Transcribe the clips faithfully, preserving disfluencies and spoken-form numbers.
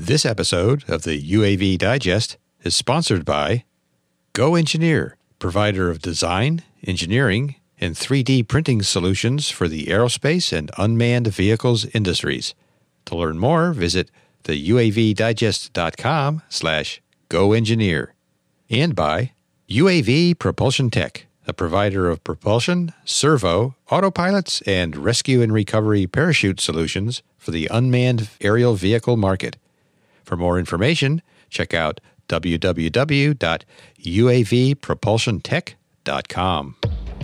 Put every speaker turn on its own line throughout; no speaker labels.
This episode of the U A V Digest is sponsored by Go Engineer, provider of design, engineering, and three D printing solutions for the aerospace and unmanned vehicles industries. To learn more, visit the U A V digest dot com slash go engineer. And by U A V Propulsion Tech, a provider of propulsion, servo, autopilots, and rescue and recovery parachute solutions for the unmanned aerial vehicle market. For more information, check out w w w dot u a v propulsion tech dot com.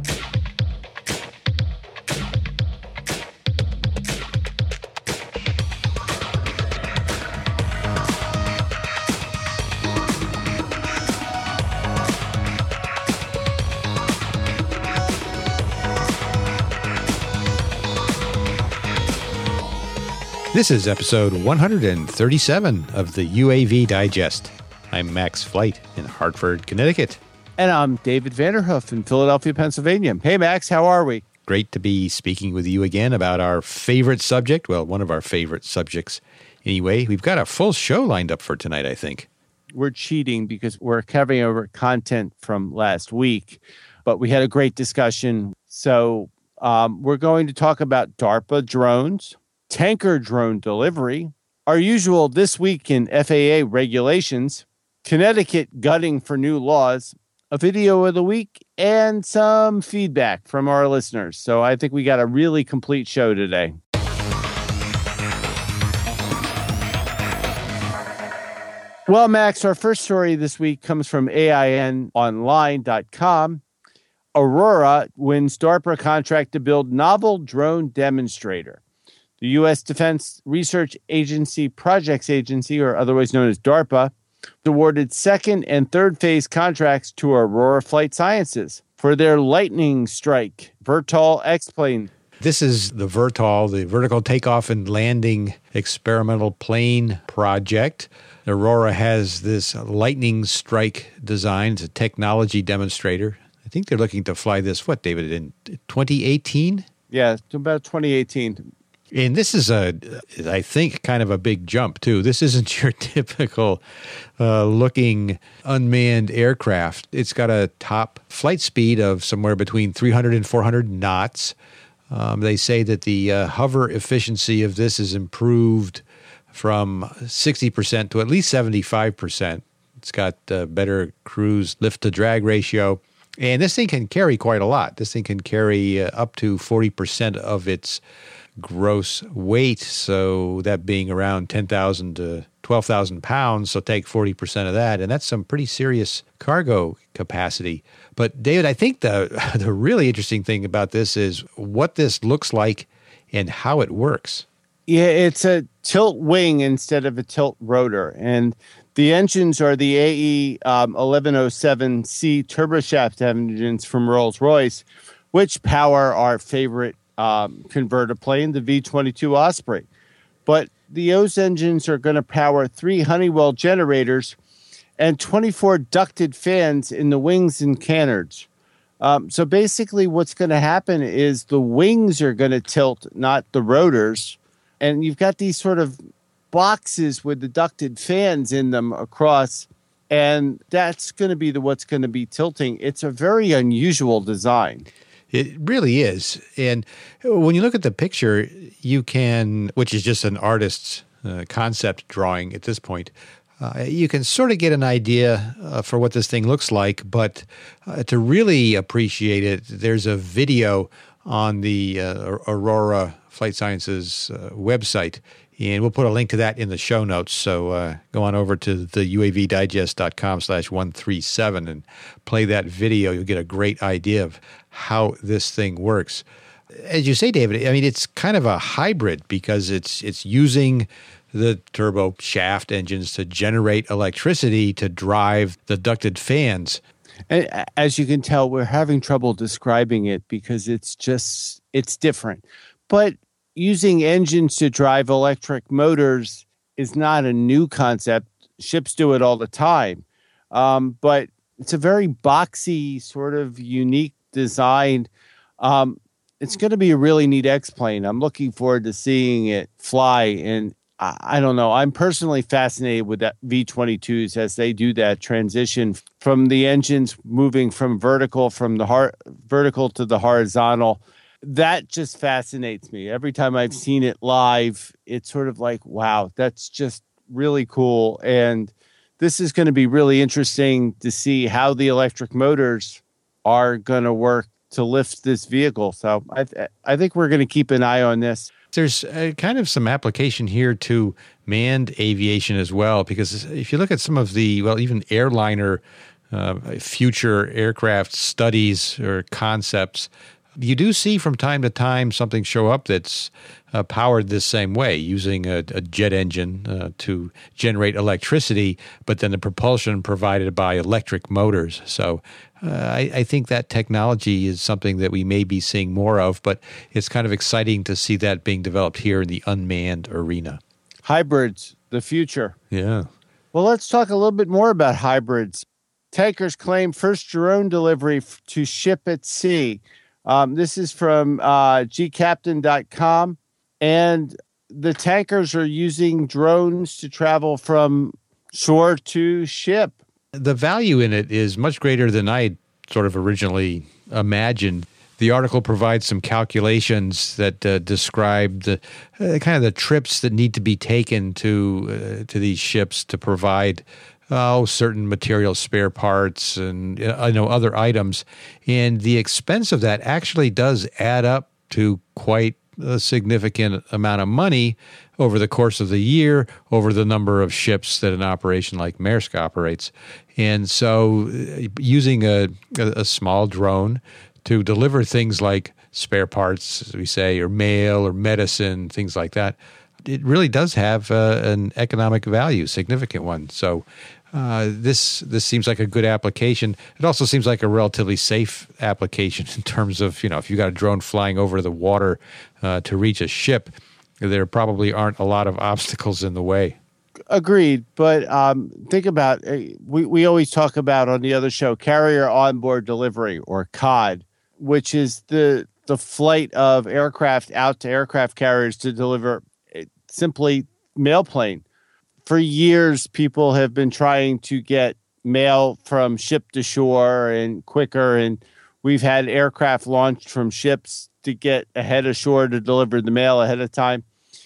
This is episode one hundred thirty-seven of the U A V Digest. I'm Max Flight in Hartford, Connecticut.
And I'm David Vanderhoof in Philadelphia, Pennsylvania. Hey, Max, how are we?
Great to be speaking with you again about our favorite subject. Well, one of our favorite subjects. Anyway, we've got a full show lined up for tonight, I think.
We're cheating because we're covering over content from last week, but we had a great discussion. So um, we're going to talk about DARPA drones, tanker drone delivery, our usual This Week in F A A regulations, Connecticut gutting for new laws, a video of the week, and some feedback from our listeners. So I think we got a really complete show today. Well, Max, our first story this week comes from A I N online dot com. Aurora wins DARPA contract to build novel drone demonstrator. The U S Defense Research Agency Projects Agency, or otherwise known as DARPA, awarded second and third phase contracts to Aurora Flight Sciences for their Lightning Strike VERTOL X-plane.
This is the VERTOL, the Vertical Takeoff and Landing Experimental Plane Project. Aurora has this Lightning Strike design. It's a technology demonstrator. I think they're looking to fly this, what, David, in twenty eighteen?
Yeah, about twenty eighteen.
And this is, a, I think, kind of a big jump, too. This isn't your typical uh, looking unmanned aircraft. It's got a top flight speed of somewhere between three hundred and four hundred knots. Um, they say that the uh, hover efficiency of this is improved from sixty percent to at least seventy-five percent. It's got uh, better cruise lift-to-drag ratio. And this thing can carry quite a lot. This thing can carry uh, up to forty percent of its gross weight, so that being around ten thousand to twelve thousand pounds, so take forty percent of that, and that's some pretty serious cargo capacity. But David, I think the the really interesting thing about this is what this looks like and how it works.
Yeah, it's a tilt wing instead of a tilt rotor, and the engines are the A E um, eleven oh seven C turboshaft engines from Rolls-Royce, which power our favorite Um, converter plane, the V twenty-two Osprey. But the O S engines are going to power three Honeywell generators and twenty-four ducted fans in the wings and canards. Um, so basically what's going to happen is the wings are going to tilt, not the rotors. And you've got these sort of boxes with the ducted fans in them across, and that's going to be the what's going to be tilting. It's a very unusual design.
It really is. And when you look at the picture, you can, which is just an artist's uh, concept drawing at this point, uh, you can sort of get an idea uh, for what this thing looks like. But uh, to really appreciate it, there's a video on the uh, Aurora Flight Sciences uh, website. And we'll put a link to that in the show notes. So uh, go on over to the U A V digest dot com slash one thirty-seven and play that video. You'll get a great idea of how this thing works. As you say, David, I mean, it's kind of a hybrid because it's it's using the turbo shaft engines to generate electricity to drive the ducted fans.
And as you can tell, we're having trouble describing it because it's just, it's different. But using engines to drive electric motors is not a new concept. Ships do it all the time. Um, but it's a very boxy, sort of unique design. Um, it's going to be a really neat X-plane. I'm looking forward to seeing it fly. And I, I don't know. I'm personally fascinated with that V twenty-twos as they do that transition from the engines moving from vertical, from the har- vertical to the horizontal. That just fascinates me. Every time I've seen it live, it's sort of like, wow, that's just really cool. And this is going to be really interesting to see how the electric motors are going to work to lift this vehicle. So I, th- I think we're going to keep an eye on this.
There's uh, kind of some application here to manned aviation as well, because if you look at some of the, well, even airliner uh, future aircraft studies or concepts, you do see from time to time something show up that's uh, powered this same way, using a, a jet engine uh, to generate electricity, but then the propulsion provided by electric motors. So uh, I, I think that technology is something that we may be seeing more of, but it's kind of exciting to see that being developed here in the unmanned arena.
Hybrids, the future.
Yeah.
Well, let's talk a little bit more about hybrids. Tankers claim first drone delivery f- to ship at sea. Um, this is from uh, G captain dot com, and the tankers are using drones to travel from shore to ship.
The value in it is much greater than I sort of originally imagined. The article provides some calculations that uh, describe the uh, kind of the trips that need to be taken to uh, to these ships to provide oh, certain material, spare parts, and uh, I know other items. And the expense of that actually does add up to quite a significant amount of money over the course of the year, over the number of ships that an operation like Maersk operates. And so uh, using a, a, a small drone to deliver things like spare parts, as we say, or mail or medicine, things like that, it really does have uh, an economic value, significant one. So uh, this this seems like a good application. It also seems like a relatively safe application in terms of, you know, if you got a drone flying over the water uh, to reach a ship, there probably aren't a lot of obstacles in the way.
Agreed. But um, think about, uh, we, we always talk about on the other show, carrier onboard delivery, or C O D, which is the the flight of aircraft out to aircraft carriers to deliver simply mail plane. For years, people have been trying to get mail from ship to shore and quicker, and we've had aircraft launched from ships to get ahead of shore to deliver the mail ahead of time.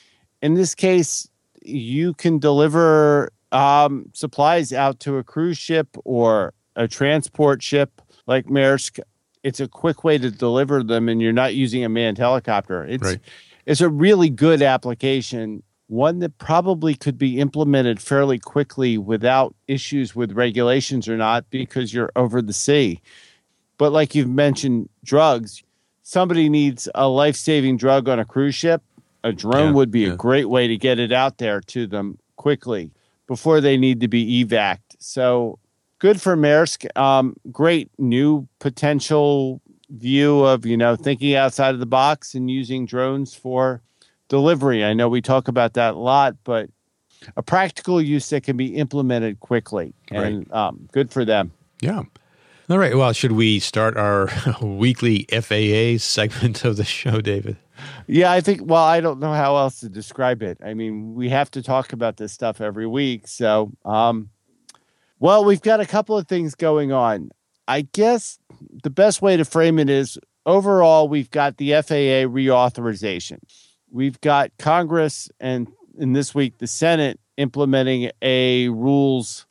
In this case, you can deliver um, supplies out to a cruise ship or a transport ship like Maersk. It's a quick way to deliver them, and you're not using a manned helicopter. It's
right.
It's a really good application, one that probably could be implemented fairly quickly without issues with regulations or not, because you're over the sea. But like you've mentioned, drugs, somebody needs a life-saving drug on a cruise ship. A drone
Yeah,
would be
yeah.
a great way to get it out there to them quickly before they need to be evac'd. So good for Maersk. Um, great new potential view of, you know, thinking outside of the box and using drones for delivery. I know we talk about that a lot, but a practical use that can be implemented quickly, and
Right.
um, good for them.
Yeah. All right. Well, should we start our weekly F A A segment of the show, David?
Yeah, I think, well, I don't know how else to describe it. I mean, we have to talk about this stuff every week. So, um, well, we've got a couple of things going on. I guess the best way to frame it is, overall, we've got the F A A reauthorization. We've got Congress and, in this week, the Senate implementing a rules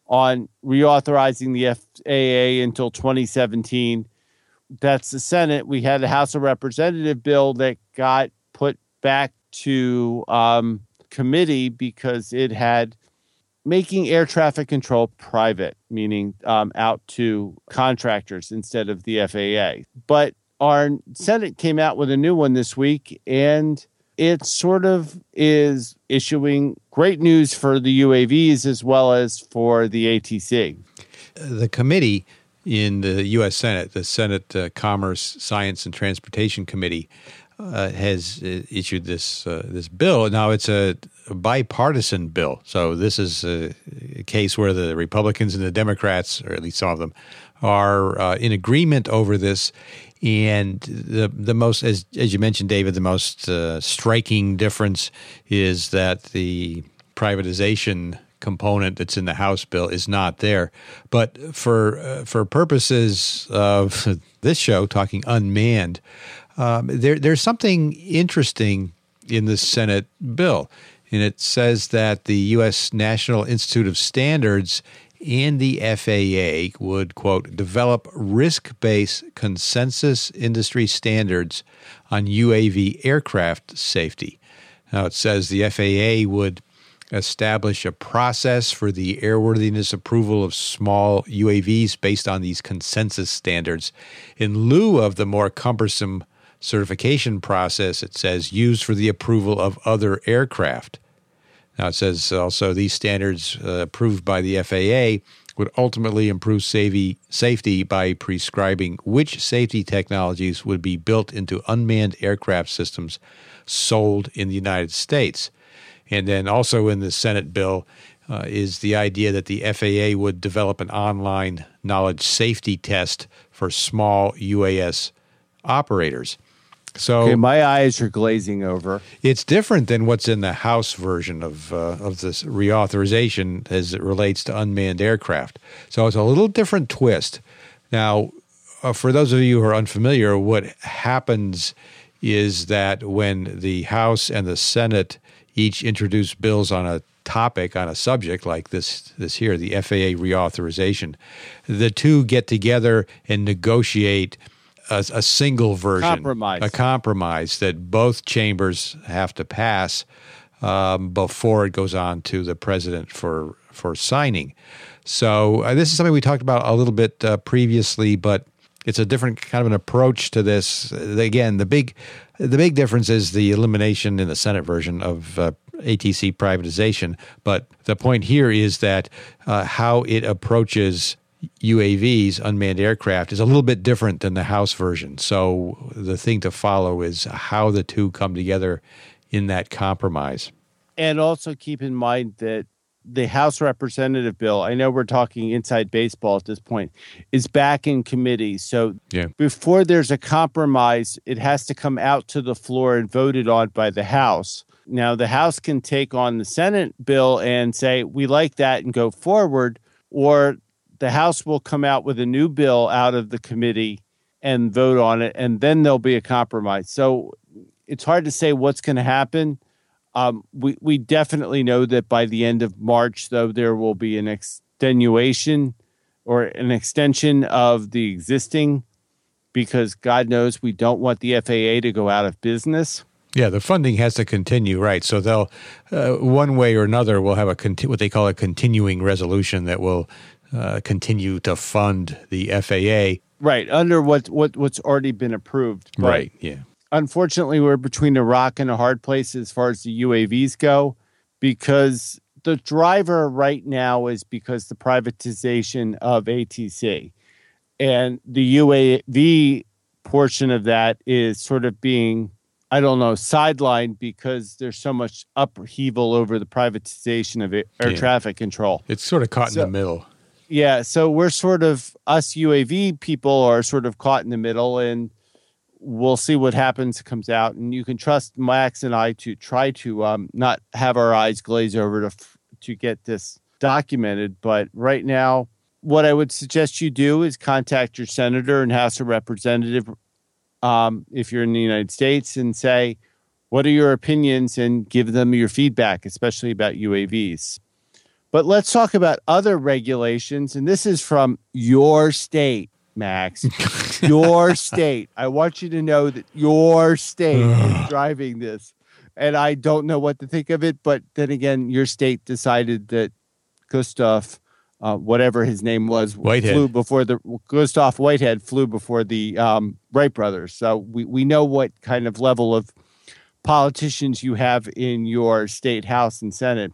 on reauthorizing the F A A until twenty seventeen. That's the Senate. We had a House of Representative bill that got put back to um, committee because it had making air traffic control private, meaning um, out to contractors instead of the F A A. But our Senate came out with a new one this week, and it sort of is issuing great news for the U A Vs as well as for the A T C.
The committee in the U S Senate, the Senate uh, Commerce, Science, and Transportation Committee, uh, has uh, issued this uh, this bill. Now it's a bipartisan bill, so this is a, a case where the Republicans and the Democrats, or at least some of them, are uh, in agreement over this. And the the most, as as you mentioned, David, the most uh, striking difference is that the privatization component that's in the House bill is not there. But for uh, for purposes of this show, talking unmanned, um, there there's something interesting in the Senate bill, and it says that the U S National Institute of Standards and the F A A would, quote, develop risk-based consensus industry standards on U A V aircraft safety. Now, it says the F A A would establish a process for the airworthiness approval of small U A Vs based on these consensus standards in lieu of the more cumbersome certification process, it says, used for the approval of other aircraft. Now, it says also these standards uh, approved by the F A A would ultimately improve safety, safety by prescribing which safety technologies would be built into unmanned aircraft systems sold in the United States. And then also in the Senate bill uh, is the idea that the F A A would develop an online knowledge safety test for small U A S operators. So
okay, my eyes are glazing over.
It's different than what's in the House version of uh, of this reauthorization as it relates to unmanned aircraft. So it's a little different twist. Now, uh, for those of you who are unfamiliar, what happens is that when the House and the Senate each introduce bills on a topic, on a subject like this this here, the F A A reauthorization, the two get together and negotiate A, a single version,
compromise.
a compromise that both chambers have to pass um, before it goes on to the president for for signing. So uh, this is something we talked about a little bit uh, previously, but it's a different kind of an approach to this. Again, the big the big difference is the elimination in the Senate version of uh, A T C privatization. But the point here is that uh, how it approaches U A Vs, unmanned aircraft, is a little bit different than the House version. So the thing to follow is how the two come together in that compromise.
And also keep in mind that the House Representative bill, I know we're talking inside baseball at this point, is back in committee. So
yeah.
before there's a compromise, it has to come out to the floor and voted on by the House. Now, the House can take on the Senate bill and say, we like that and go forward, or the House will come out with a new bill out of the committee and vote on it, and then there'll be a compromise. So it's hard to say what's going to happen. Um, we, we definitely know that by the end of March, though, there will be an extenuation or an extension of the existing, because God knows we don't want the F A A to go out of business.
Yeah, the funding has to continue, right? So they'll, uh, one way or another, we'll have a conti- what they call a continuing resolution that will uh, continue to fund the F A A.
Right, under what, what what's already been approved. But
right, yeah.
Unfortunately, we're between a rock and a hard place as far as the U A Vs go, because the driver right now is because the privatization of A T C. And the U A V portion of that is sort of being, I don't know, sidelined because there's so much upheaval over the privatization of air yeah. traffic control.
It's sort of caught
so,
in the middle.
Yeah, so we're sort of, us U A V people are sort of caught in the middle, and we'll see what happens, comes out. And you can trust Max and I to try to um, not have our eyes glaze over to to get this documented. But right now, what I would suggest you do is contact your senator and House of Representative um, if you're in the United States, and say, what are your opinions, and give them your feedback, especially about U A Vs. But let's talk about other regulations. And this is from your state, Max. Your state. I want you to know that your state is driving this. And I don't know what to think of it. But then again, your state decided that Gustav, uh, whatever his name was,
Whitehead.
flew before the Gustav Whitehead flew before the um, Wright brothers. So we, we know what kind of level of politicians you have in your state House and Senate.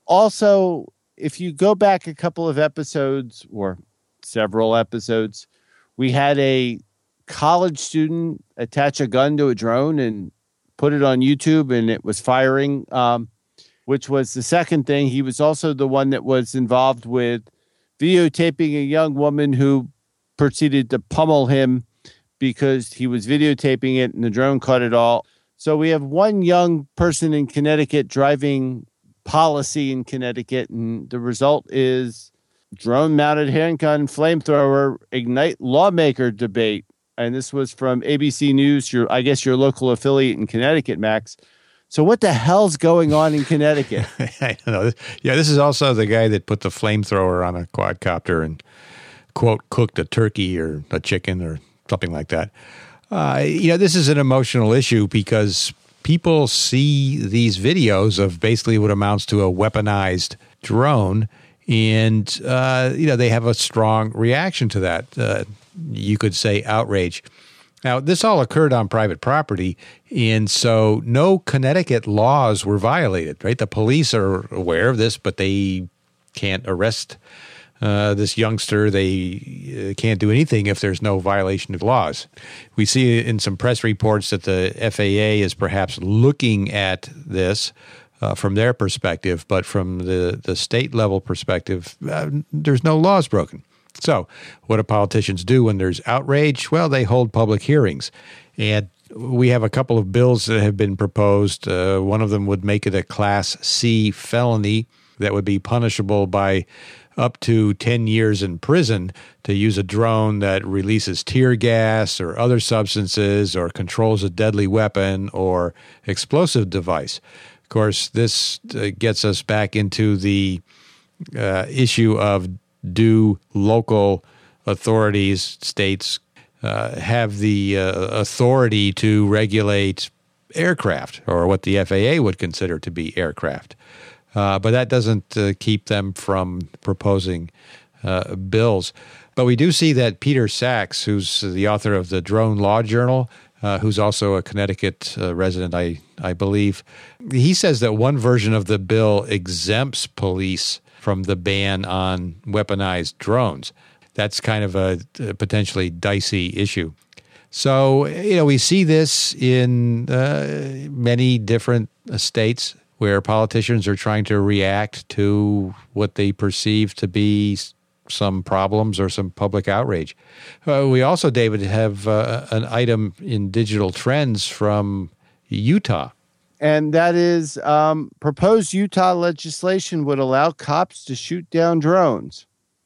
Also, if you go back a couple of episodes or several episodes, we had a college student attach a gun to a drone and put it on YouTube, and it was firing, um, which was the second thing. He was also the one that was involved with videotaping a young woman who proceeded to pummel him because he was videotaping it and the drone caught it all. So we have one young person in Connecticut driving policy in Connecticut, and the result is drone-mounted handgun flamethrower ignite lawmaker debate. And this was from A B C News, your I guess your local affiliate in Connecticut, Max. So what the hell's going on in Connecticut?
I don't know. Yeah, this is also the guy that put the flamethrower on a quadcopter and, quote, cooked a turkey or a chicken or something like that. Uh, you know, this is an emotional issue because people see these videos of basically what amounts to a weaponized drone, and, uh, you know, they have a strong reaction to that. Uh, you could say outrage. Now, this all occurred on private property, and so no Connecticut laws were violated, right? The police are aware of this, but they can't arrest uh, this youngster. They uh, can't do anything if there's no violation of laws. We see in some press reports that the F A A is perhaps looking at this uh, from their perspective, but from the, the state level perspective, uh, there's no laws broken. So what do politicians do when there's outrage? Well, they hold public hearings. And we have a couple of bills that have been proposed. Uh, one of them would make it a Class C felony that would be punishable by up to ten years in prison to use a drone that releases tear gas or other substances or controls a deadly weapon or explosive device. Of course, this uh, gets us back into the uh, issue of do local authorities, states, uh, have the uh, authority to regulate aircraft or what the F A A would consider to be aircraft? Uh, but that doesn't uh, keep them from proposing uh, bills. But we do see that Peter Sachs, who's the author of the Drone Law Journal, uh, who's also a Connecticut uh, resident, I, I believe, he says that one version of the bill exempts police from the ban on weaponized drones. That's kind of a, a potentially dicey issue. So, you know, we see this in uh, many different states where politicians are trying to react to what they perceive to be some problems or some public outrage. Uh, we also, David, have uh, an item in Digital Trends from Utah.
And that is um, proposed Utah legislation would allow cops to shoot down drones.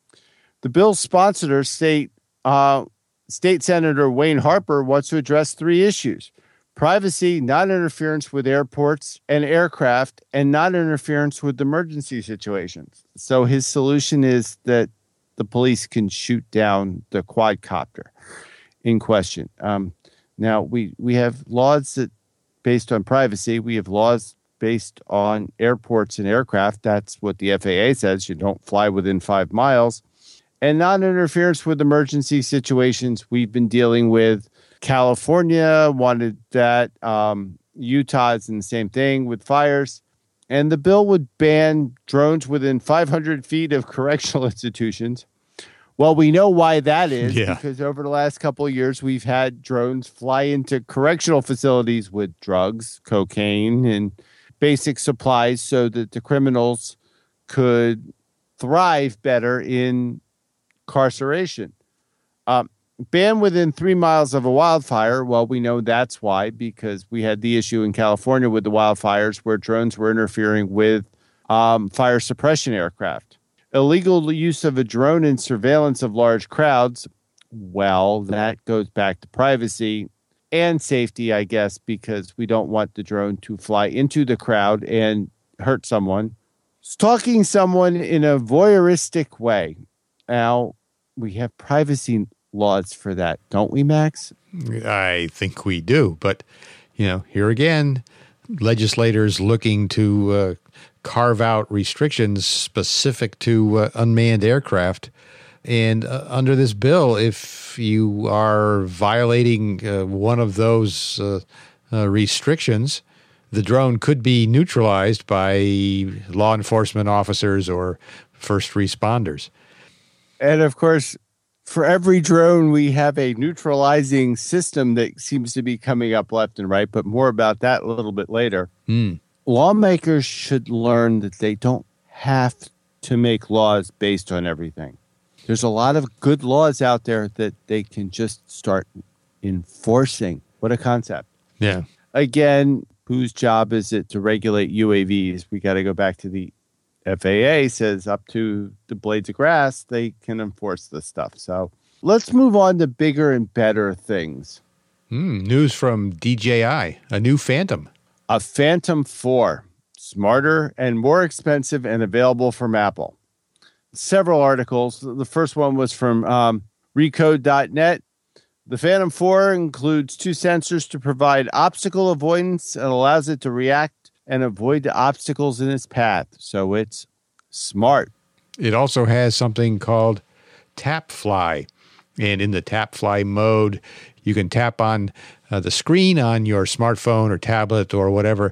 The bill's sponsor, state uh, State Senator Wayne Harper, wants to address three issues: privacy, non-interference with airports and aircraft, and non-interference with emergency situations. So his solution is that the police can shoot down the quadcopter in question. Um, now, we, we have laws that based on privacy. We have laws based on airports and aircraft. That's what the F A A says. You don't fly within five miles. And non-interference with emergency situations. We've been dealing with California, wanted that. Um, Utah is in the same thing with fires. And the bill would ban drones within five hundred feet of correctional institutions. Well, we know why that is,
yeah.
because over the last couple of years, we've had drones fly into correctional facilities with drugs, cocaine, and basic supplies so that the criminals could thrive better in incarceration. Um, ban within three miles of a wildfire. Well, we know that's why, because we had the issue in California with the wildfires where drones were interfering with um, fire suppression aircraft. Illegal use of a drone in surveillance of large crowds. Well, that goes back to privacy and safety, I guess, because we don't want the drone to fly into the crowd and hurt someone. Stalking someone in a voyeuristic way. Now, we have privacy laws for that, don't we, Max?
I think we do. But, you know, here again, legislators looking to uh, carve out restrictions specific to uh, unmanned aircraft. And uh, under this bill, if you are violating uh, one of those uh, uh, restrictions, the drone could be neutralized by law enforcement officers or first responders.
And of course, for every drone, we have a neutralizing system that seems to be coming up left and right, but more about that a little bit later.
Mm.
Lawmakers should learn that they don't have to make laws based on everything. There's a lot of good laws out there that they can just start enforcing. What a concept.
Yeah.
Again, whose job is it to regulate U A Vs? We got to go back to the F A A says up to the blades of grass, they can enforce this stuff. So let's move on to bigger and better things.
Mm, news from D J I, a new Phantom.
A Phantom four, smarter and more expensive and available from Apple. Several articles. The first one was from um, recode dot net. The Phantom four includes two sensors to provide obstacle avoidance and allows it to react and avoid the obstacles in its path. So it's smart.
It also has something called Tap Fly. And in the Tap Fly mode, you can tap on uh, the screen on your smartphone or tablet or whatever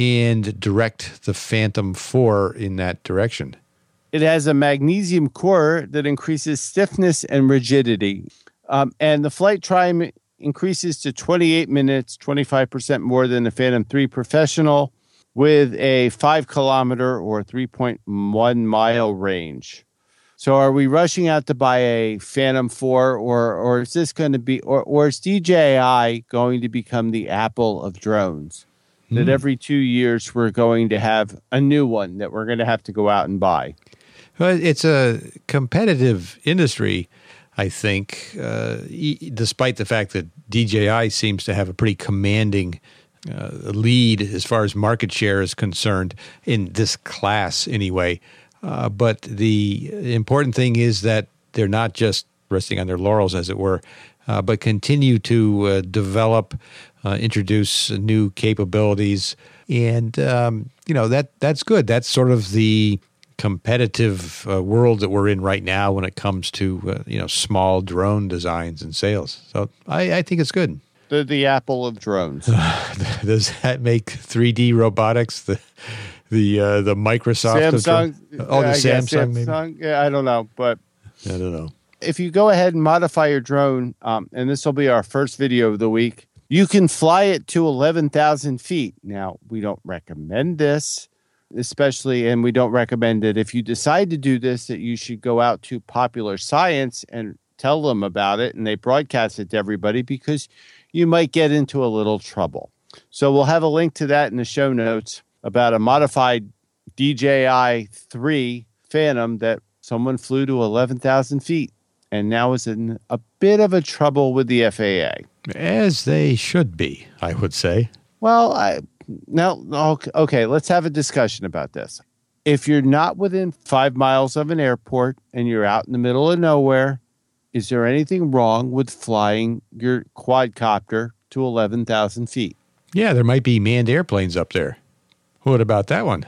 and direct the Phantom four in that direction.
It has a magnesium core that increases stiffness and rigidity. Um, and the flight time increases to twenty-eight minutes, twenty-five percent more than the Phantom three Professional, with a five kilometer or three point one mile range. So are we rushing out to buy a Phantom four, or or is this going to be, or, or is D J I going to become the Apple of drones? Mm. That every two years we're going to have a new one that we're going to have to go out and buy?
Well, it's a competitive industry, I think, uh, e- despite the fact that D J I seems to have a pretty commanding uh, lead as far as market share is concerned in this class anyway. Uh, but the important thing is that they're not just resting on their laurels, as it were, uh, but continue to uh, develop, uh, introduce new capabilities. And, um, you know, that that's good. That's sort of the competitive uh, world that we're in right now when it comes to, uh, you know, small drone designs and sales. So I, I think it's good.
They're the Apple of drones.
Does that make three D robotics the the uh, the Microsoft
Samsung?
Of oh, the
I
Samsung,
Samsung,
maybe?
Yeah, I don't know, but
I don't know.
If you go ahead and modify your drone, um, and this will be our first video of the week, you can fly it to eleven thousand feet. Now, we don't recommend this, especially, and we don't recommend it. If you decide to do this, that you should go out to Popular Science and tell them about it, and they broadcast it to everybody, because you might get into a little trouble. So we'll have a link to that in the show notes about a modified D J I three Phantom that someone flew to eleven thousand feet and now is in a bit of a trouble with the F A A.
As they should be, I would say.
Well, I now okay, okay, let's have a discussion about this. If you're not within five miles of an airport and you're out in the middle of nowhere, is there anything wrong with flying your quadcopter to eleven thousand feet?
Yeah, there might be manned airplanes up there. What about that one?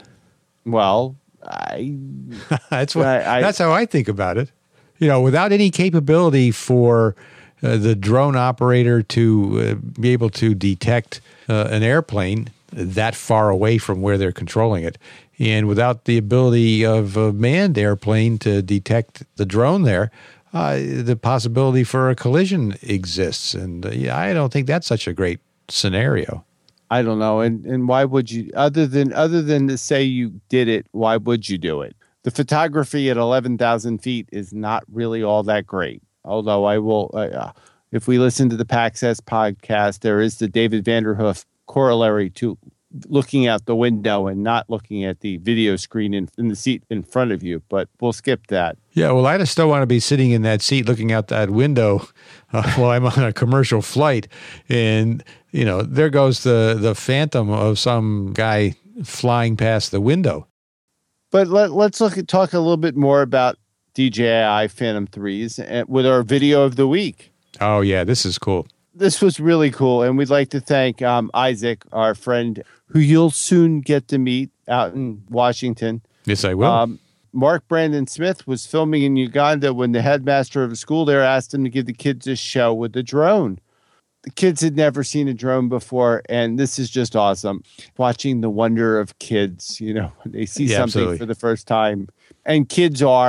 Well, I
that's what
I, I,
that's how I think about it. You know, without any capability for uh, the drone operator to uh, be able to detect uh, an airplane that far away from where they're controlling it, and without the ability of a manned airplane to detect the drone there, uh, the possibility for a collision exists. And uh, yeah, I don't think that's such a great scenario.
I don't know. And and why would you, other than other than to say you did it, why would you do it? The photography at eleven thousand feet is not really all that great. Although I will, uh, if we listen to the PAXS podcast, there is the David Vanderhoof corollary to looking out the window and not looking at the video screen in, in the seat in front of you. But we'll skip that.
Yeah, well, I just don't want to be sitting in that seat looking out that window uh, while I'm on a commercial flight. And, you know, there goes the, the phantom of some guy flying past the window.
But let, let's look at, talk a little bit more about D J I Phantom threes with our video of the week.
Oh, yeah, this is cool.
This was really cool, and we'd like to thank um, Isaac, our friend, who you'll soon get to meet out in Washington.
Yes, I will.
Um, Mark Brandon Smith was filming in Uganda when the headmaster of the school there asked him to give the kids a show with the drone. The kids had never seen a drone before, and this is just awesome. Watching the wonder of kids, you know, when they see
yeah,
something
absolutely.
for the first time. And kids are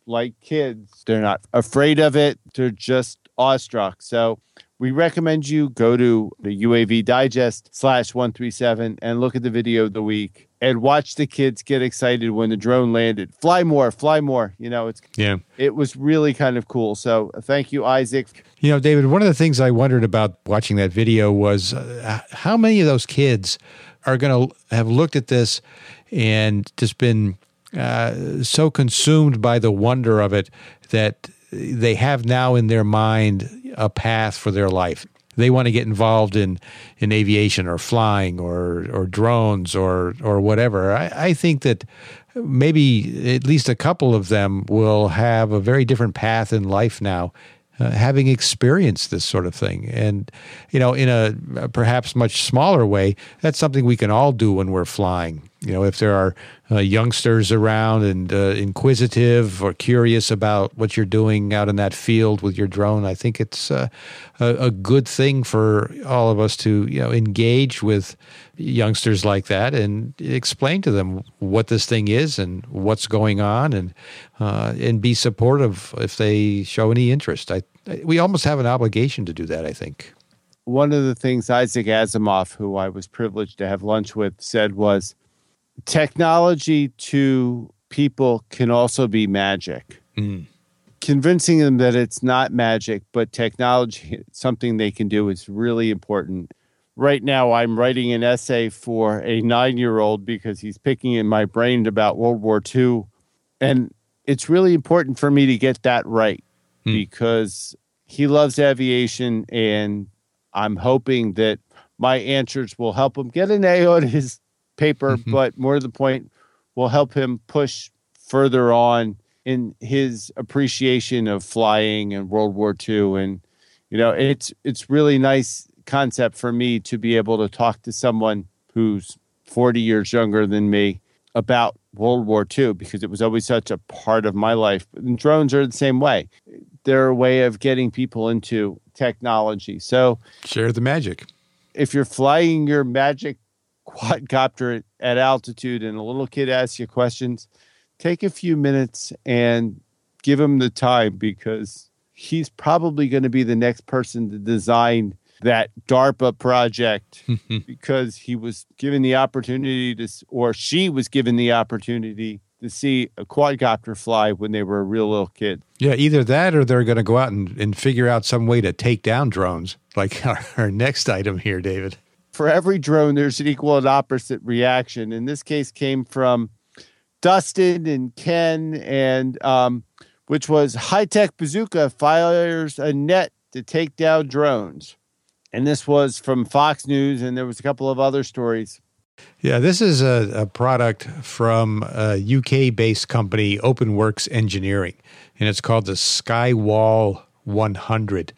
like kids. They're not afraid of it. They're just awestruck. So we recommend you go to the U A V Digest slash one three seven and look at the video of the week and watch the kids get excited when the drone landed. Fly more, fly more. You know, it's
yeah.
It was really kind of cool. So thank you, Isaac.
You know, David, one of the things I wondered about watching that video was uh, how many of those kids are going to have looked at this and just been uh, so consumed by the wonder of it that they have now in their mind a path for their life. They want to get involved in, in aviation or flying or or drones or or whatever. I, I think that maybe at least a couple of them will have a very different path in life now, uh, having experienced this sort of thing. And, you know, in a, a perhaps much smaller way, that's something we can all do when we're flying. You know, if there are uh, youngsters around and uh, inquisitive or curious about what you're doing out in that field with your drone, I think it's uh, a, a good thing for all of us to, you know, engage with youngsters like that and explain to them what this thing is and what's going on, and uh, and be supportive if they show any interest. I, we almost have an obligation to do that, I think.
One of the things Isaac Asimov, who I was privileged to have lunch with, said was, technology to people can also be magic. Mm. Convincing them that it's not magic, but technology, something they can do, is really important. Right now, I'm writing an essay for a nine-year-old because he's picking in my brain about World War Two. And it's really important for me to get that right mm. because he loves aviation, and I'm hoping that my answers will help him get an A on his paper, mm-hmm. but more to the point, will help him push further on in his appreciation of flying and World War Two. And, you know, it's it's really nice concept for me to be able to talk to someone who's forty years younger than me about World War Two, because it was always such a part of my life. And drones are the same way. They're a way of getting people into technology. So
share the magic.
If you're flying your magic quadcopter at altitude and a little kid asks you questions, take a few minutes and give him the time, because he's probably going to be the next person to design that DARPA project because he was given the opportunity to, or she was given the opportunity to see a quadcopter fly when they were a real little kid.
Yeah, either that or they're going to go out and, and figure out some way to take down drones, like our, our next item here, David.
For every drone, there's an equal and opposite reaction. In this case, came from Dustin and Ken, and um, which was High-Tech Bazooka fires a net to take down drones. And this was from Fox News, and there was a couple of other stories.
Yeah, this is a, a product from a U K-based company, OpenWorks Engineering, and it's called the Skywall one hundred.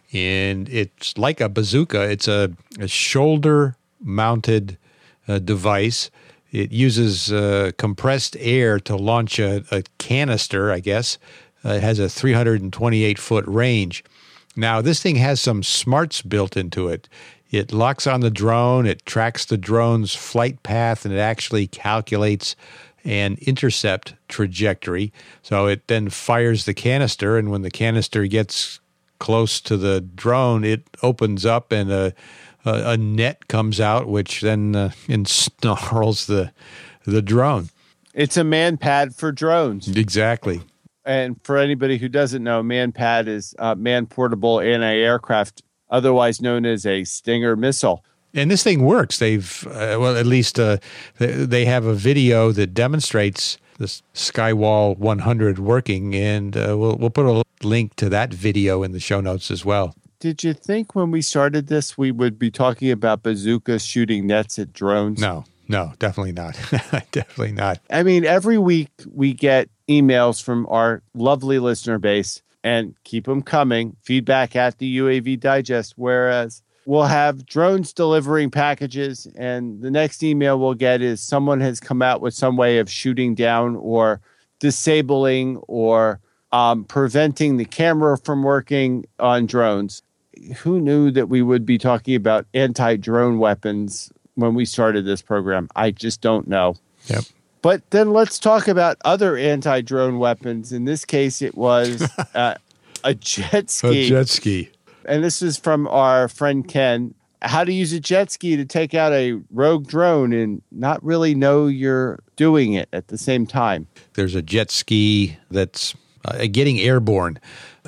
And it's like a bazooka. It's a, a shoulder-mounted uh, device. It uses uh, compressed air to launch a, a canister, I guess. Uh, it has a three hundred twenty-eight foot range. Now, this thing has some smarts built into it. It locks on the drone, it tracks the drone's flight path, and it actually calculates an intercept trajectory. So it then fires the canister, and when the canister gets close to the drone, it opens up and a, a, a net comes out, which then uh, ensnarls the, the drone.
It's a man-pad for drones.
Exactly.
And for anybody who doesn't know, man-pad is uh, man-portable anti-aircraft, otherwise known as a Stinger missile.
And this thing works. They've, uh, well, at least uh, they have a video that demonstrates this Skywall one hundred working, and uh, we'll we'll put a link to that video in the show notes as well.
Did you think when we started this we would be talking about bazookas shooting nets at drones?
No, no, definitely not. Definitely not.
I mean, every week we get emails from our lovely listener base, and keep them coming, feedback at the U A V Digest, whereas we'll have drones delivering packages, and the next email we'll get is someone has come out with some way of shooting down or disabling or um, preventing the camera from working on drones. Who knew that we would be talking about anti-drone weapons when we started this program? I just don't know.
Yep.
But then let's talk about other anti-drone weapons. In this case, it was uh, a jet ski.
A jet ski.
And this is from our friend Ken. How to use a jet ski to take out a rogue drone and not really know you're doing it at the same time.
There's a jet ski that's uh, getting airborne,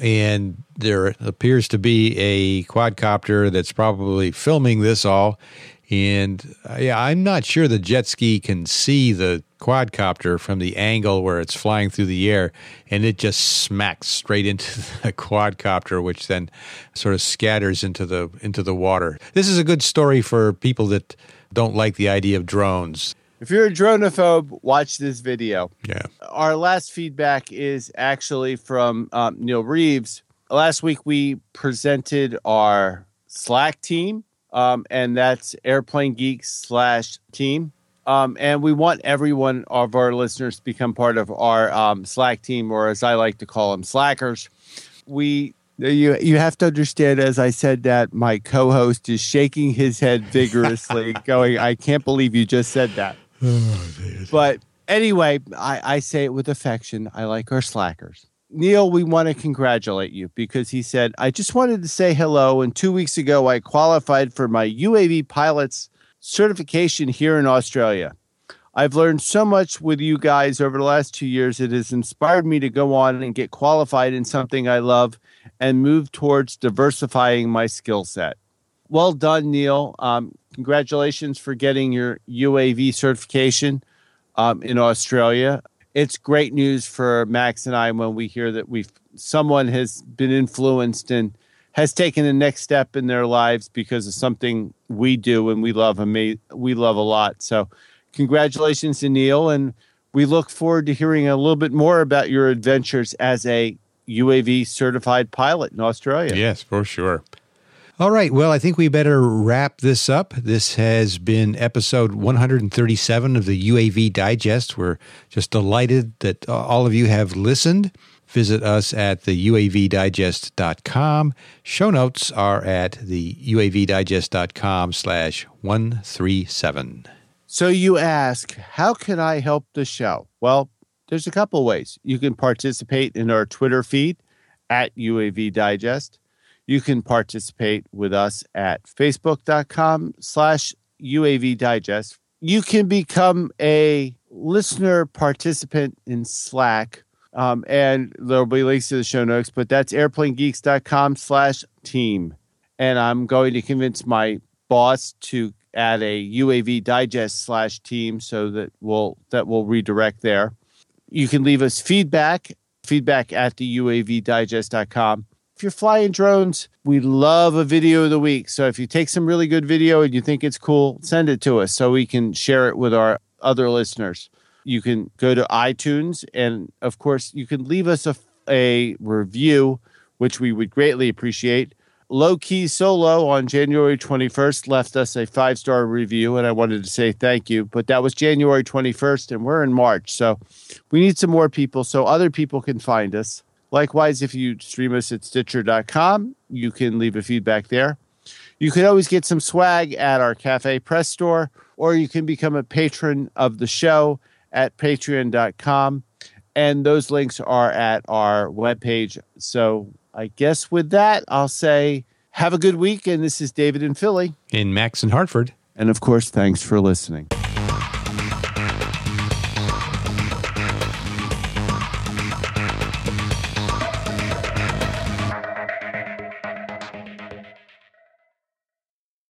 and there appears to be a quadcopter that's probably filming this all. And uh, yeah, I'm not sure the jet ski can see the quadcopter from the angle where it's flying through the air, and it just smacks straight into the quadcopter, which then sort of scatters into the into the water. This is a good story for people that don't like the idea of drones.
If you're a dronophobe, watch this video.
Yeah.
Our last feedback is actually from um, Neil Reeves. Last week we presented our Slack team. Um, and that's Airplane Geeks slash team. Um, and we want everyone of our listeners to become part of our um, Slack team, or as I like to call them, Slackers. We, you, you have to understand, as I said that, my co-host is shaking his head vigorously, going, I can't believe you just said that.
Oh,
but anyway, I, I say it with affection. I like our Slackers. Neil, we want to congratulate you because he said, I just wanted to say hello. And two weeks ago, I qualified for my U A V pilot's certification here in Australia. I've learned so much with you guys over the last two years. It has inspired me to go on and get qualified in something I love and move towards diversifying my skill set. Well done, Neil. Um, congratulations for getting your U A V certification um, in Australia. It's great news for Max and I when we hear that we've someone has been influenced and has taken the next step in their lives because of something we do and we love and we love a lot. So congratulations to Neil, and we look forward to hearing a little bit more about your adventures as a U A V certified pilot in Australia.
Yes, for sure. All right. Well, I think we better wrap this up. This has been episode one hundred thirty-seven of the U A V Digest. We're just delighted that all of you have listened. Visit us at the U A V digest dot com. Show notes are at the U A V digest dot com slash one thirty-seven.
So you ask, how can I help the show? Well, there's a couple ways. You can participate in our Twitter feed at U A V Digest. You can participate with us at facebook.com slash UAV Digest. You can become a listener participant in Slack, um, and there'll be links to the show notes, but that's airplanegeeks.com slash team. And I'm going to convince my boss to add a U A V Digest slash team so that we'll, that will redirect there. You can leave us feedback, feedback at the U A V digest dot com. If you're flying drones, we love a video of the week. So if you take some really good video and you think it's cool, send it to us so we can share it with our other listeners. You can go to iTunes, and of course, you can leave us a, a review, which we would greatly appreciate. Low Key Solo on January twenty-first left us a five-star review, and I wanted to say thank you. But that was January twenty-first, and we're in March. So we need some more people so other people can find us. Likewise, if you stream us at Stitcher dot com, you can leave a feedback there. You can always get some swag at our Cafe Press store, or you can become a patron of the show at patreon dot com. And those links are at our webpage. So I guess with that, I'll say have a good week. And this is David in Philly.
In Max in Hartford.
And of course, thanks for listening.